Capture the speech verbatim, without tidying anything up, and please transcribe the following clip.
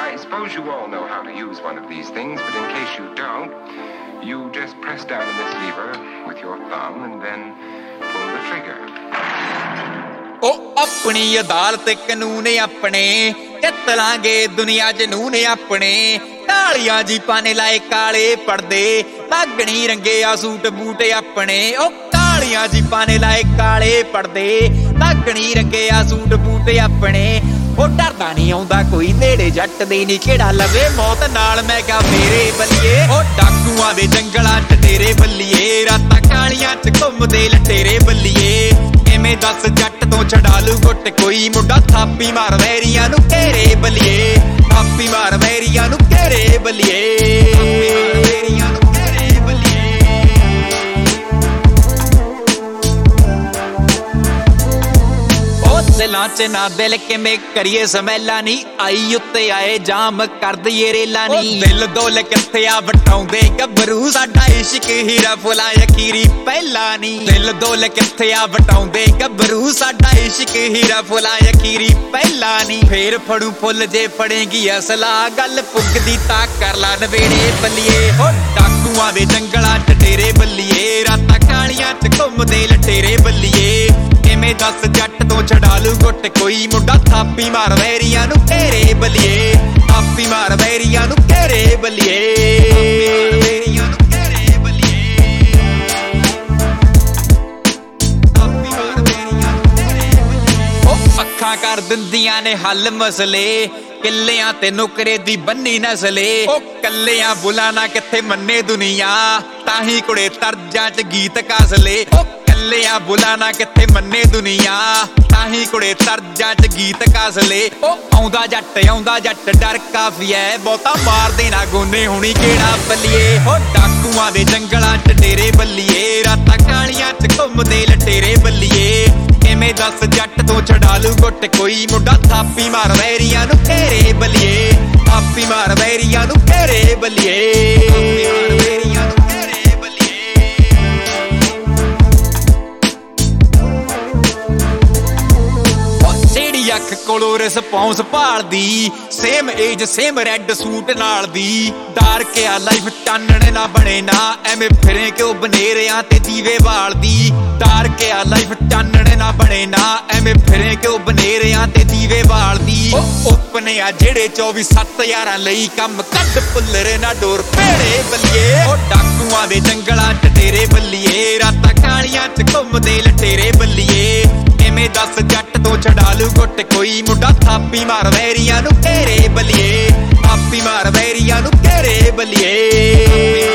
I suppose you all know how to use one of these things, but in case you don't, you just press down on this lever with your thumb and then pull the trigger. ਉਹ ਆਪਣੀ ਅਦਾਲਤ ਕਾਨੂੰਨ ਆਪਣੇ ਜਿੱਤ ਲਾਂਗੇ ਦੁਨੀਆ ਜਨੂਨ ਆਪਣੇ ਕਾਲੀਆਂ ਜੀਪਾਂ ਨੇ ਲਾਏ ਕਾਲੇ ਪਰਦੇ ਲੱਗਣੀ ਰੰਗੇ ਆ ਸੂਟ ਬੂਟ ਆਪਣੇ ਉਹ ਕਾਲੀਆਂ ਜੀਪਾਂ ਨੇ ਲਾਏ ਕਾਲੇ ਪਰਦੇ ਲੱਗਣੀ ਰੰਗੇ ਆ ਸੂਟ ਬੂਟ ਆਪਣੇ ਉਹ ਡਰਦਾ ਨਹੀਂ ਆਉਂਦਾ ਕੋਈ ਨੇੜੇ ਜੱਟ ਦੇ ਨੀ ਕਿਹੜਾ ਲਵੇ ਮੌਤ ਨਾਲ ਮੈਂ ਕਿਹਾ ਮੇਰੇ ਬੱਲੀਏ ਉਹ ਡਾਕੂਆਂ ਦੇ ਜੰਗਲਾਂ ਚ ਤੇਰੇ ਬੱਲੀਏ ਰਾਤਾਂ ਕਾਲੀਆਂ ਚ ਘੁੰਮਦੇ ਲਟੇਰੇ ਬੱਲੀਏ ਕਿਵੇਂ ਦੱਸ ਜੱਟ ਤੋਂ ਛਡਾ ਲੂ ਗੁੱਟ ਕੋਈ ਮੁੰਡਾ ਥਾਪੀ ਮਾਰ ਵੈਰੀਆਂ ਨੂੰ ਘੇਰੇ ਬੱਲੀਏ ਥਾਪੀ ਮਾਰ ਵੈਰੀਆਂ ਨੂੰ ਘੇਰੇ ਬੱਲੀਏ ਵੈਰੀਆਂ ਨੂੰ ਘੇਰੇ ਬੱਲੀਏ ਉਹ ਦਿਲਾਂ ਚ ਨਾ ਦਿਲ ਕਿਵੇਂ ਕਰੀਏ ਸਮੈਲਾ ਨੀ ਆਈ ਉੱਤੇ ਆਏ ਜਾਮ ਕਰ ਦਈਏ ਰੇਲਾ ਨੀ ਦਿਲ ਦੋਲ ਕਿੱਥੇ ਆ ਵਟਾਉਂਦੇ ਗੱਭਰੂ ਸਾਡਾ ਇਸ਼ਕ ਹੀਰਾ ਫੁਲਾ ਯਕੀਰੀ ਪਹਿਲਾ ਨੀ ਦਿਲ ਦੋਲ ਕਿੱਥੇ ਆ ਵਟਾਉਂਦੇ ਗੱਭਰੂ ਸਾਡਾ ਇਸ਼ਕ ਹੀਰਾ ਫੁਲਾ ਯਕੀਰੀ ਪਹਿਲਾ ਨੀ ਫੇਰ ਫੜੂ ਫੁੱਲ ਜੇ ਫੜੇਗੀ ਅਸਲਾ ਗੱਲ ਪੁੱਗਦੀ ਤਾਂ ਕਰ ਲਾ ਨਵੇੜੇ ਬੱਲੀਏ ਹੋ ਡਾਕੂਆਂ ਦੇ ਜੰਗਲਾਂ ਚ ਡੇਰੇ ਬੱਲੀਏ ਰਾਤਾਂ ਕਾਲੀਆਂ ਚ ਘੁੰਮਦੇ ਲਟੇਰੇ ਬੱਲੀਏ ਕਿਵੇਂ ਦੱਸ ਜੱਟ ਤੋਂ ਛਡਾ ਲੂ ਗੁੱਟ ਕੋਈ ਮੁੰਡਾ ਥਾਪੀ ਮਾਰ ਵੈਰੀਆਂ ਨੂੰ ਘੇਰੇ ਬੱਲੀਏ ਥਾਪੀ ਮਾਰ ਵੈਰੀਆਂ ਨੂੰ ਘੇਰੇ ਬੱਲੀਏ ਵੈਰੀਆਂ ਨੂੰ ਘੇਰੇ ਬੱਲੀਏ ਥਾਪੀ ਮਾਰ ਵੈਰੀਆਂ ਨੂੰ ਘੇਰੇ ਬੱਲੀਏ ਉਹ ਅੱਖਾਂ ਕਰ ਦਿੰਦੀਆਂ ਨੇ ਹੱਲ ਮਸਲੇ ਕਿੱਲਿਆਂ ਤੇ ਨੁਕਰੇ ਦੀ ਬੰਨੀ ਨਸਲੇ ਉਹ ਕੱਲਿਆਂ ਬੁਲਾਣਾ ਕਿੱਥੇ ਮੰਨੇ ਦੁਨੀਆ ਤਾਂ ਹੀ ਕੁੜੇ ਤਰਜਾਂ ਚ ਗੀਤ ਕਾਸਲੇ ਉਹ ਕੱਲਿਆਂ ਬੁਲਾਣਾ ਕਿੱਥੇ ਮੰਨੇ ਦੁਨੀਆ ਤਾਂ ਹੀ ਕੁੜੇ ਤਰਜਾਂ ਚ ਗੀਤ ਕਾਸਲੇ ਉਹ ਆਉਂਦਾ ਜੱਟ ਆਉਂਦਾ ਜੱਟ ਡਰ ਕਾਫੀ ਐ ਬਹੁਤਾ ਮਾਰਦੇ ਨਾ ਗੋਨੇ ਹੁਣੀ ਕਿਹੜਾ ਬੱਲੀਏ ਹੋ ਡਾਕੂਆਂ ਦੇ ਜੰਗਲਾਂ ਚ ਡੇਰੇ ਬੱਲੀਏ ਰਾਤਾਂ ਕਾਲੀਆਂ ਚ ਘੁੰਮਦੇ ਲਟੇਰੇ ਬੱਲੀਏ ਕਿਵੇਂ ਦੱਸ ਜੱਟ ਤੋਂ ਛਡਾ ਲੂ ਗੁੱਟ ਕੋਈ ਮੁੰਡਾ ਥਾਪੀ ਮਾਰ ਵੈਰੀਆਂ ਨੂੰ ਘੇਰੇ ਬੱਲੀਏ ਥਾਪੀ ਮਾਰ ਵੈਰੀਆਂ ਨੂੰ ਘੇਰੇ ਬੱਲੀਏ ਵੈਰੀਆਂ ਨੂੰ ਘੇਰੇ ਬੱਲੀਏ ਜਿਹੜੀ ਅੱਖ ਕੋਲੋਂ ਰਿਸਪੌਂਸ ਭਾਲਦੀ same age same red suit ਨਾਲ ਦੀ ਡਾਰਕ ਆ ਲਾਈਫ ਚਾਨਣ ਨਾ ਬਣੇ ਨਾ ਐਵੇਂ ਫਿਰੇ ਕਿਉਂ ਬਨੇਰਿਆਂ ਤੇ ਦੀਵੇ ਬਾਲਦੀ ਡਾਰਕ ਆ ਲਾਈਫ ਚਾਨਣ ਨਾ ਬਣੇ ਨਾ ਐਵੇਂ ਫਿਰੇ ਕਿਉਂ ਬਨੇਰਿਆਂ ਤੇ ਦੀਵੇ ਬਾਲਦੀ ਉਹ ਓਪਨੇ ਆ ਜਿਹੜੇ ਚੌਵੀ ਸੱਤ ਯਾਰਾਂ ਲਈ ਕੰਮ ਕੱਢ ਪੁੱਲਰੇ ਨਾ ਡੋਰ ਭੇੜੇ ਬੱਲੀਏ ਉਹ ਡਾਕੂਆਂ ਦੇ ਜੰਗਲਾਂ ਚ ਡੇਰੇ ਬੱਲੀਏ ਰਾਤਾਂ ਕਾਲੀਆਂ ਚ ਘੁੰਮਦੇ ਲਟੇਰੇ ਬੱਲੀਏ ਕਿਵੇਂ ਦੱਸ ਜੱਟ ਤੋਂ ਛਡਾ ਲੂ ਗੁੱਟ ਕੋਈ ਮੁੰਡਾ ਥਾਪੀ ਮਾਰ ਵੈਰੀਆਂ ਨੂੰ ਘੇਰੇ ਬੱਲੀਏ ਥਾਪੀ ਮਾਰ ਵੈਰੀਆਂ ਨੂੰ ਘੇਰੇ ਬੱਲੀਏ